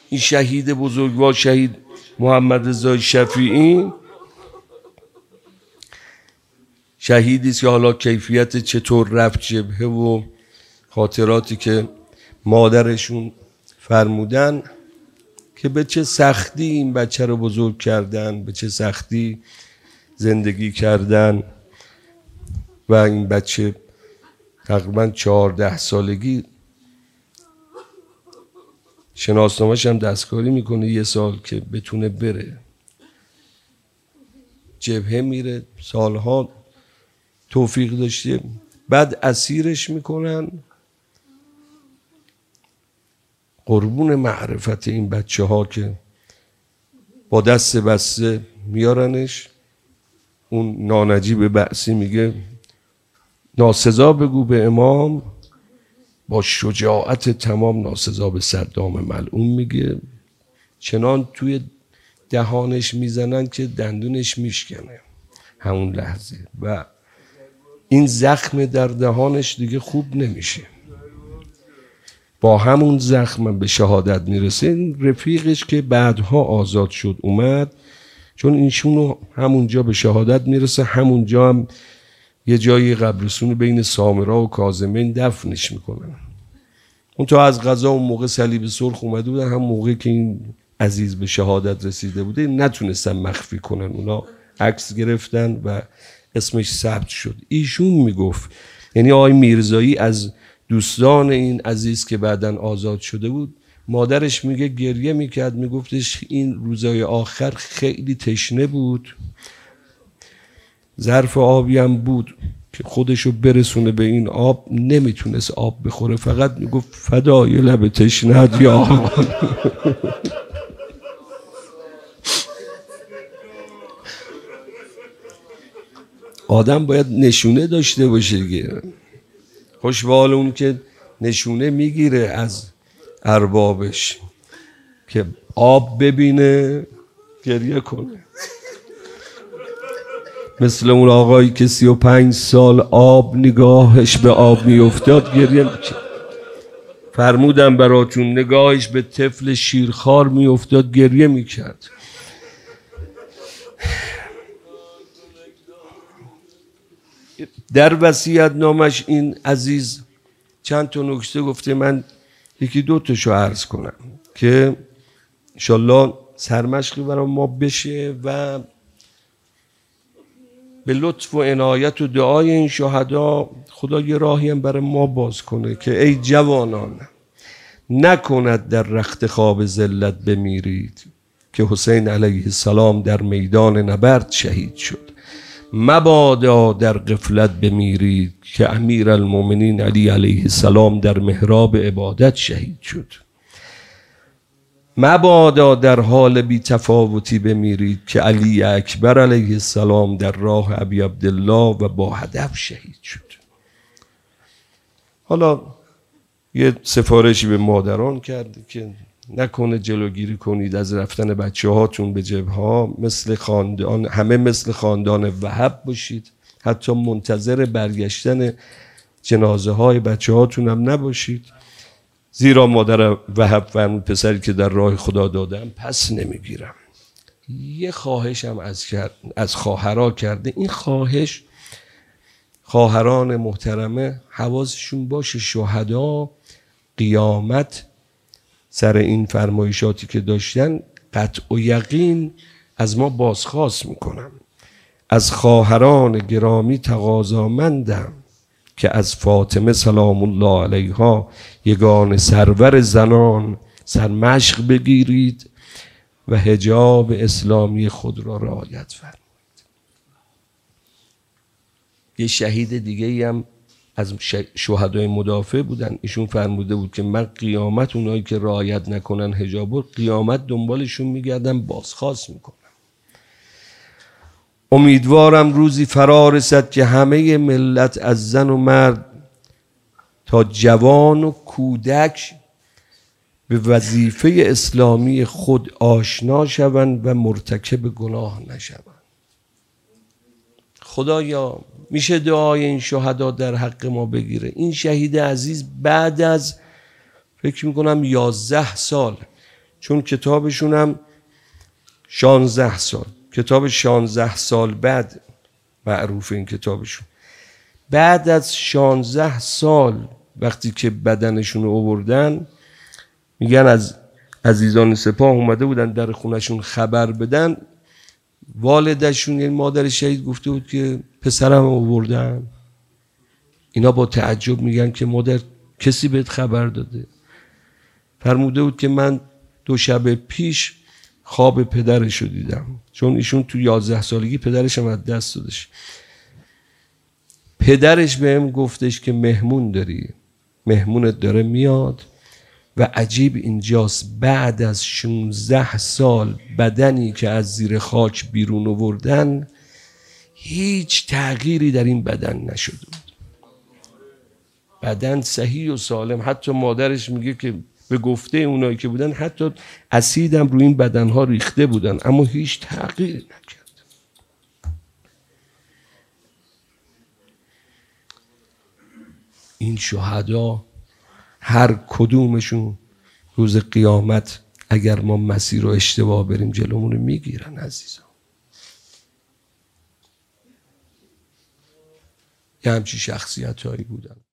این شهید بزرگوار شهید محمد رضا شفیعی شهیدی است که حالا کیفیت چطور رفت جبهه و خاطراتی که مادرشون فرمودن که به چه سختی این بچه رو بزرگ کردن، به چه سختی زندگی کردن و این بچه تقریبا 14 سالگی شناسنامه‌ش هم دستکاری میکنه 1 سال که بتونه بره جبهه، میره سالها توفیق داشته، بعد اسیرش میکنن. قربون معرفت این بچه ها که با دست بسته میارنش. اون نانجیب بعثی میگه ناسزا بگو به امام، با شجاعت تمام ناسزا به صدام ملعون میگه. چنان توی دهانش میزنن که دندونش میشکنه همون لحظه و این زخم در دهانش دیگه خوب نمیشه. با همون زخم به شهادت میرسه. این رفیقش که بعدها آزاد شد اومد، چون اینشونو همونجا به شهادت میرسه، همونجا هم یه جایی قبرستون بین سامرا و کاظمین دفنش میکنن. اون تا از قضا اون موقع صلیب سرخ اومده بودن، هم موقع که این عزیز به شهادت رسیده بوده نتونستن مخفی کنن، اونا عکس گرفتن و اسمش ثبت شد. ایشون میگفت، یعنی آقای میرزایی از دوستان این عزیز که بعداً آزاد شده بود، مادرش میگه گریه میکرد، میگفتش این روزای آخر خیلی تشنه بود، ظرف آبی هم بود که خودشو برسونه به این آب، نمیتونست آب بخوره، فقط میگفت فدای لب تشنه‌ت یا آقا. آدم باید نشونه داشته باشه دیگه. خوشحال اون که نشونه میگیره از اربابش که آب ببینه گریه کنه. مثل اون آقایی که 35 سال آب نگاهش به آب میافتاد گریه میکرد. فرمودم براتون نگاهش به طفل شیرخوار میافتاد گریه میکرد. در وصیت نامش این عزیز چند تا نکته گفته، من 1-2 تاشو عرض کنم که انشالله سرمشقی برای ما بشه و به لطف و عنایت و دعای این شهدا خدا یه راهی هم برای ما باز کنه که ای جوانان نکند در رخت خواب ذلت بمیرید که حسین علیه السلام در میدان نبرد شهید شد. مبادا در غفلت بمیرید که امیرالمومنین علی علیه السلام در محراب عبادت شهید شد. مبادا در حال بی تفاوتی بمیرید که علی اکبر علیه السلام در راه ابی عبدالله و با هدف شهید شد. حالا یه سفارشی به مادران کرده که نکنه جلوگیری کنید از رفتن بچه هاتون به جبهه ها، مثل خاندان همه مثل خاندان وهب باشید، حتی منتظر برگشتن جنازه های بچه هاتون هم نباشید، زیرا مادر وهب فرمود پسری که در راه خدا دادم پس نمیگیرم. یه خواهش هم از خواهرها کرده. این خواهش خواهران محترمه حواسشون باشه شهدا قیامت سر این فرمایشاتی که داشتن قطع و یقین از ما بازخواست میکنم. از خواهران گرامی تقاضامندم که از فاطمه سلام الله علیها یگان سرور زنان سرمشق بگیرید و حجاب اسلامی خود را رعایت فرمایید. یه شهید دیگه ای هم از شهدای مدافع بودن، ایشون فرموده بود که من قیامت اونایی که رعایت نکنن حجاب، قیامت دنبالشون میگردم بازخواست میکنم. امیدوارم روزی فرا رسد که همه ملت از زن و مرد تا جوان و کودک به وظیفه اسلامی خود آشنا شوند و مرتکب گناه نشوند. خدایا میشه دعای این شهدا در حق ما بگیره. این شهید عزیز بعد از فکر میکنم 11 سال چون کتابشون هم 16 سال، کتاب 16 سال بعد معروف این کتابشون. بعد از 16 سال وقتی که بدنشون رو آوردن، میگن از عزیزان سپاه اومده بودن در خونشون خبر بدن، والدشون یعنی مادر شهید گفته بود که پسرم آوردن. اینا با تعجب میگن که مادر کسی بهت خبر داده؟ فرموده بود که من 2 شب پیش خواب پدرش رو دیدم، چون ایشون تو 11 سالگی پدرش هم از دست دادش. پدرش بهم گفتش که مهمون داری، مهمونت داره میاد و عجیب اینجاست، بعد از 16 سال بدنی که از زیر خاک بیرون آوردن هیچ تغییری در این بدن نشده بود، بدن صحیح و سالم. حتی مادرش میگه که به گفته اونایی که بودن حتی اسیدم روی این بدنها ریخته بودن اما هیچ تغییری نکرد. این شهدا هر کدومشون روز قیامت اگر ما مسیر رو اشتباه بریم جلومون رو میگیرن عزیزان. یه همچین شخصیت هایی بودن.